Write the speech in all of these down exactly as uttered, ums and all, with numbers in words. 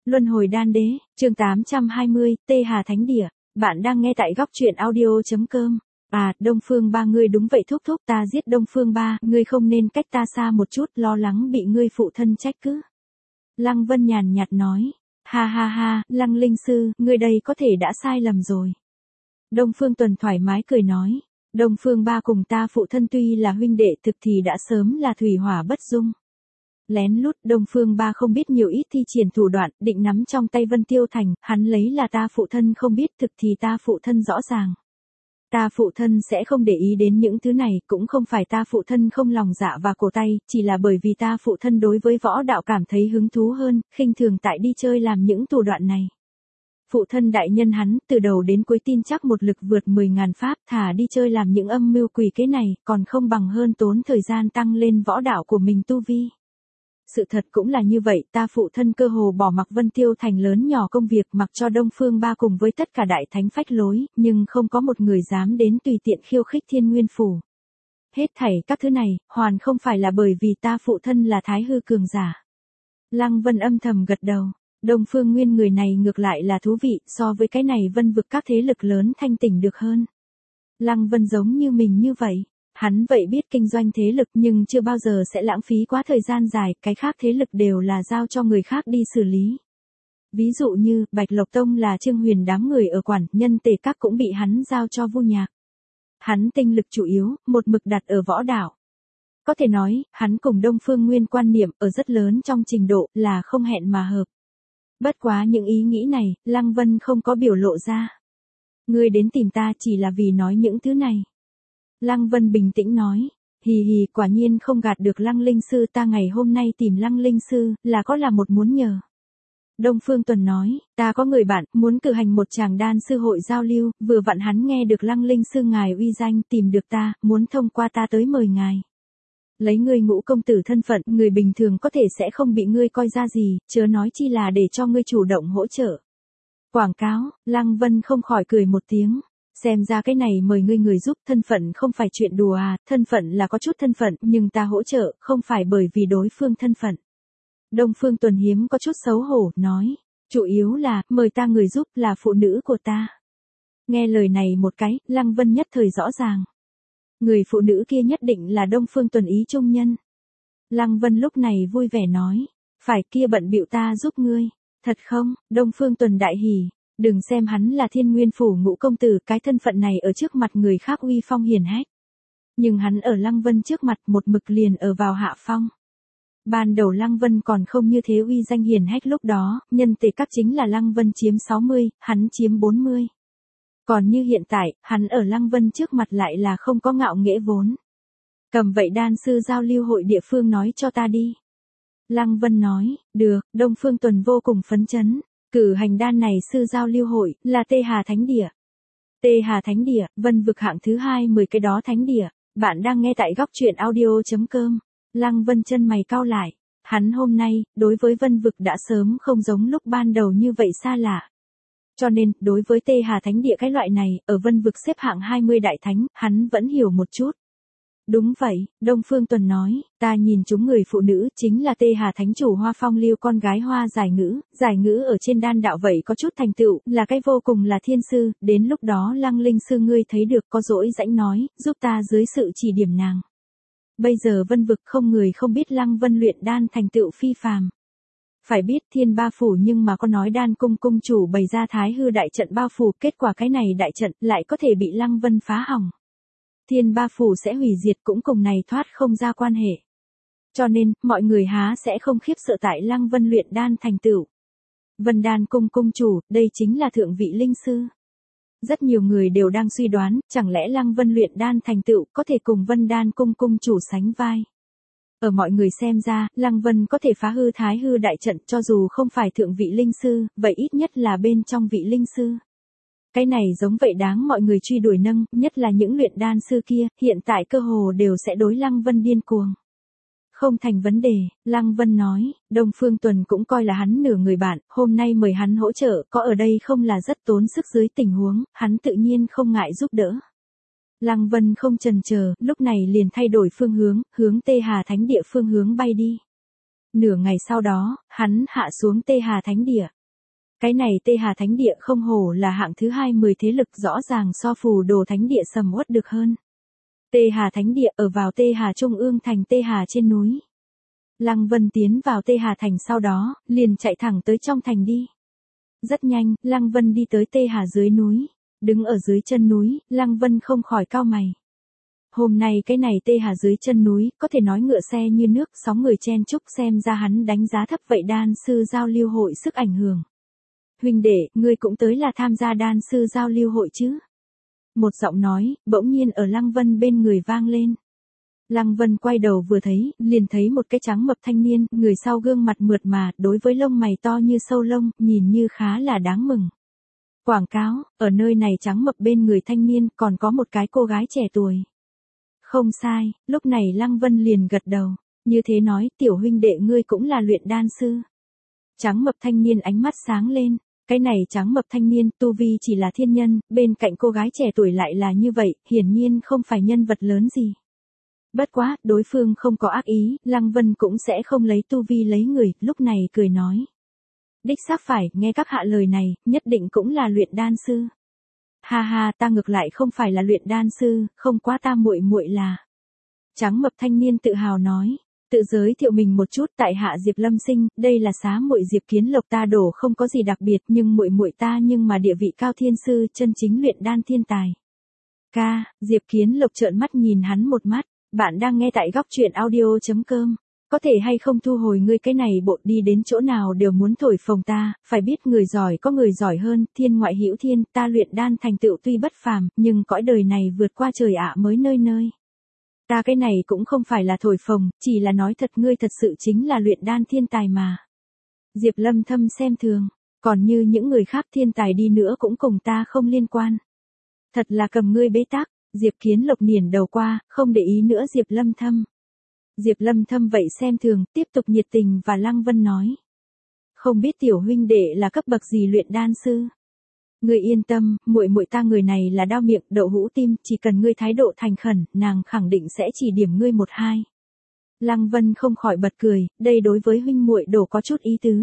Luân hồi đan đế, chương tám trăm hai mươi, Tê Hà Thánh Địa. Bạn đang nghe tại góc truyện audio.com. À, Đông Phương Ba ngươi đúng vậy thúc thúc, ta giết Đông Phương Ba, ngươi không nên cách ta xa một chút, lo lắng bị ngươi phụ thân trách cứ. Lăng Vân nhàn nhạt nói. Ha ha ha, Lăng Linh Sư, ngươi đây có thể đã sai lầm rồi. Đông Phương Tuần thoải mái cười nói. Đông Phương Ba cùng ta phụ thân tuy là huynh đệ thực thì đã sớm là thủy hỏa bất dung. Lén lút, Đông Phương Ba không biết nhiều ít thi triển thủ đoạn, định nắm trong tay Vân Tiêu Thành, hắn lấy là ta phụ thân không biết, thực thì ta phụ thân rõ ràng. Ta phụ thân sẽ không để ý đến những thứ này, cũng không phải ta phụ thân không lòng dạ và cổ tay, chỉ là bởi vì ta phụ thân đối với võ đạo cảm thấy hứng thú hơn, khinh thường tại đi chơi làm những thủ đoạn này. Phụ thân đại nhân hắn, từ đầu đến cuối tin chắc một lực vượt mười ngàn pháp, thả đi chơi làm những âm mưu quỷ kế này, còn không bằng hơn tốn thời gian tăng lên võ đạo của mình tu vi. Sự thật cũng là như vậy, ta phụ thân cơ hồ bỏ mặc Vân Tiêu Thành lớn nhỏ công việc, mặc cho Đông Phương Ba cùng với tất cả đại thánh phách lối, nhưng không có một người dám đến tùy tiện khiêu khích Thiên Nguyên Phủ. Hết thảy các thứ này, hoàn không phải là bởi vì ta phụ thân là thái hư cường giả. Lăng Vân âm thầm gật đầu, Đông Phương Nguyên người này ngược lại là thú vị, so với cái này Vân vực các thế lực lớn thanh tỉnh được hơn. Lăng Vân giống như mình như vậy. Hắn vậy biết kinh doanh thế lực nhưng chưa bao giờ sẽ lãng phí quá thời gian dài, cái khác thế lực đều là giao cho người khác đi xử lý. Ví dụ như, Bạch Lộc Tông là Trương Huyền đám người ở quản, nhân tề các cũng bị hắn giao cho Vu Nhạc. Hắn tinh lực chủ yếu, một mực đặt ở võ đạo. Có thể nói, hắn cùng Đông Phương Nguyên quan niệm ở rất lớn trong trình độ là không hẹn mà hợp. Bất quá những ý nghĩ này, Lăng Vân không có biểu lộ ra. Ngươi đến tìm ta chỉ là vì nói những thứ này. Lăng Vân bình tĩnh nói, hì hì quả nhiên không gạt được Lăng Linh Sư, ta ngày hôm nay tìm Lăng Linh Sư, là có là một muốn nhờ. Đông Phương Tuần nói, ta có người bạn, muốn cử hành một tràng đan sư hội giao lưu, vừa vặn hắn nghe được Lăng Linh Sư ngài uy danh tìm được ta, muốn thông qua ta tới mời ngài. Lấy ngươi ngũ công tử thân phận, người bình thường có thể sẽ không bị ngươi coi ra gì, chớ nói chi là để cho ngươi chủ động hỗ trợ. Quảng cáo, Lăng Vân không khỏi cười một tiếng. Xem ra cái này mời ngươi người giúp, thân phận không phải chuyện đùa à, thân phận là có chút thân phận, nhưng ta hỗ trợ, không phải bởi vì đối phương thân phận. Đông Phương Tuần hiếm có chút xấu hổ, nói, chủ yếu là, mời ta người giúp là phụ nữ của ta. Nghe lời này một cái, Lăng Vân nhất thời rõ ràng. Người phụ nữ kia nhất định là Đông Phương Tuần ý trung nhân. Lăng Vân lúc này vui vẻ nói, phải kia bận bịu ta giúp ngươi, thật không, Đông Phương Tuần đại hỉ. Đừng xem hắn là Thiên Nguyên Phủ ngũ công tử, cái thân phận này ở trước mặt người khác uy phong hiển hách. Nhưng hắn ở Lăng Vân trước mặt một mực liền ở vào hạ phong. Ban đầu Lăng Vân còn không như thế uy danh hiển hách lúc đó, nhân tề các chính là Lăng Vân chiếm sáu mươi, hắn chiếm bốn mươi. Còn như hiện tại, hắn ở Lăng Vân trước mặt lại là không có ngạo nghễ vốn. Cầm vậy đan sư giao lưu hội địa phương nói cho ta đi. Lăng Vân nói, được, Đông Phương Tuần vô cùng phấn chấn. Cử hành đan này sư giao lưu hội, là Tê Hà Thánh Địa. Tê Hà Thánh Địa, Vân vực hạng thứ hai mười cái đó Thánh Địa. Bạn đang nghe tại góc truyện audio.com. Lăng Vân chân mày cau lại. Hắn hôm nay, đối với Vân vực đã sớm không giống lúc ban đầu như vậy xa lạ. Cho nên, đối với Tê Hà Thánh Địa cái loại này, ở Vân vực xếp hạng hai mươi đại thánh, hắn vẫn hiểu một chút. Đúng vậy, Đông Phương Tuần nói, ta nhìn chúng người phụ nữ chính là Tê Hà Thánh Chủ Hoa Phong Lưu con gái Hoa Giải Ngữ, Giải Ngữ ở trên đan đạo vậy có chút thành tựu, là cái vô cùng là thiên sư, đến lúc đó Lăng Linh Sư ngươi thấy được có dỗi rãnh nói, giúp ta dưới sự chỉ điểm nàng. Bây giờ Vân vực không người không biết Lăng Vân luyện đan thành tựu phi phàm. Phải biết Thiên Ba Phủ nhưng mà có nói đan cung cung chủ bày ra thái hư đại trận bao phủ, kết quả cái này đại trận lại có thể bị Lăng Vân phá hỏng. Thiên Ba Phủ sẽ hủy diệt cũng cùng này thoát không ra quan hệ. Cho nên, mọi người há sẽ không khiếp sợ tại Lăng Vân luyện đan thành tựu. Vân đan cung cung chủ, đây chính là thượng vị linh sư. Rất nhiều người đều đang suy đoán, chẳng lẽ Lăng Vân luyện đan thành tựu có thể cùng Vân đan cung cung chủ sánh vai. Ở mọi người xem ra, Lăng Vân có thể phá hư thái hư đại trận cho dù không phải thượng vị linh sư, vậy ít nhất là bên trong vị linh sư. Cái này giống vậy đáng mọi người truy đuổi nâng, nhất là những luyện đan sư kia, hiện tại cơ hồ đều sẽ đối Lăng Vân điên cuồng. Không thành vấn đề, Lăng Vân nói, Đông Phương Tuần cũng coi là hắn nửa người bạn, hôm nay mời hắn hỗ trợ, có ở đây không là rất tốn sức dưới tình huống, hắn tự nhiên không ngại giúp đỡ. Lăng Vân không chần chờ, lúc này liền thay đổi phương hướng, hướng Tê Hà Thánh Địa phương hướng bay đi. Nửa ngày sau đó, hắn hạ xuống Tê Hà Thánh Địa. Cái này Tê Hà Thánh Địa không hổ là hạng thứ hai mươi thế lực, rõ ràng so Phù Đồ Thánh Địa sầm uất được hơn. Tê Hà Thánh Địa ở vào Tê Hà Trung ương thành Tê Hà trên núi. Lăng Vân tiến vào Tê Hà thành sau đó, liền chạy thẳng tới trong thành đi. Rất nhanh, Lăng Vân đi tới Tê Hà dưới núi. Đứng ở dưới chân núi, Lăng Vân không khỏi cau mày. Hôm nay cái này Tê Hà dưới chân núi, có thể nói ngựa xe như nước, sóng người chen chúc, xem ra hắn đánh giá thấp vậy đan sư giao lưu hội sức ảnh hưởng. Huynh đệ, ngươi cũng tới là tham gia đan sư giao lưu hội chứ? Một giọng nói, bỗng nhiên ở Lăng Vân bên người vang lên. Lăng Vân quay đầu vừa thấy, liền thấy một cái trắng mập thanh niên, người sau gương mặt mượt mà, đối với lông mày to như sâu lông, nhìn như khá là đáng mừng. Quảng cáo, ở nơi này trắng mập bên người thanh niên, còn có một cái cô gái trẻ tuổi. Không sai, lúc này Lăng Vân liền gật đầu, như thế nói, tiểu huynh đệ ngươi cũng là luyện đan sư. Trắng mập thanh niên ánh mắt sáng lên, cái này trắng mập thanh niên, tu vi chỉ là thiên nhân, bên cạnh cô gái trẻ tuổi lại là như vậy, hiển nhiên không phải nhân vật lớn gì. Bất quá, đối phương không có ác ý, Lăng Vân cũng sẽ không lấy tu vi lấy người, lúc này cười nói. Đích xác phải, nghe các hạ lời này, nhất định cũng là luyện đan sư. Ha ha, ta ngược lại không phải là luyện đan sư, không quá ta muội muội là. Trắng mập thanh niên tự hào nói, tự giới thiệu mình một chút, tại hạ Diệp Lâm Sinh, đây là xá muội Diệp Kiến Lộc, ta đổ không có gì đặc biệt, nhưng muội muội ta nhưng mà địa vị cao thiên sư, chân chính luyện đan thiên tài. Ca, Diệp Kiến Lộc trợn mắt nhìn hắn một mắt, bạn đang nghe tại góc truyện audio chấm com. Có thể hay không thu hồi ngươi cái này bộ, đi đến chỗ nào đều muốn thổi phồng ta, phải biết người giỏi có người giỏi hơn, thiên ngoại hữu thiên, ta luyện đan thành tựu tuy bất phàm, nhưng cõi đời này vượt qua trời ạ mới nơi nơi. Ta cái này cũng không phải là thổi phồng, chỉ là nói thật, ngươi thật sự chính là luyện đan thiên tài mà. Diệp Lâm Thâm xem thường, còn như những người khác thiên tài đi nữa cũng cùng ta không liên quan. Thật là cầm ngươi bế tắc, Diệp Kiến Lộc niền đầu qua, không để ý nữa Diệp Lâm Thâm. Diệp Lâm Thâm vậy xem thường, tiếp tục nhiệt tình và Lăng Vân nói. Không biết tiểu huynh đệ là cấp bậc gì luyện đan sư? Ngươi yên tâm, muội muội ta người này là đao miệng, đậu hũ tim, chỉ cần ngươi thái độ thành khẩn, nàng khẳng định sẽ chỉ điểm ngươi một hai. Lăng Vân không khỏi bật cười, đây đối với huynh muội đổ có chút ý tứ.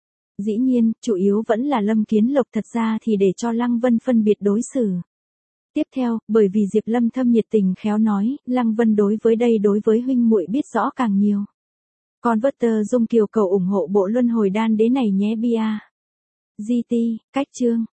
Dĩ nhiên, chủ yếu vẫn là Lâm Kiến Lộc, thật ra thì để cho Lăng Vân phân biệt đối xử. Tiếp theo, bởi vì Diệp Lâm Thâm nhiệt tình khéo nói, Lăng Vân đối với đây đối với huynh muội biết rõ càng nhiều. Còn vớt tờ dung kiều cầu ủng hộ bộ luân hồi đan đế này nhé bia. giê tê, cách chương.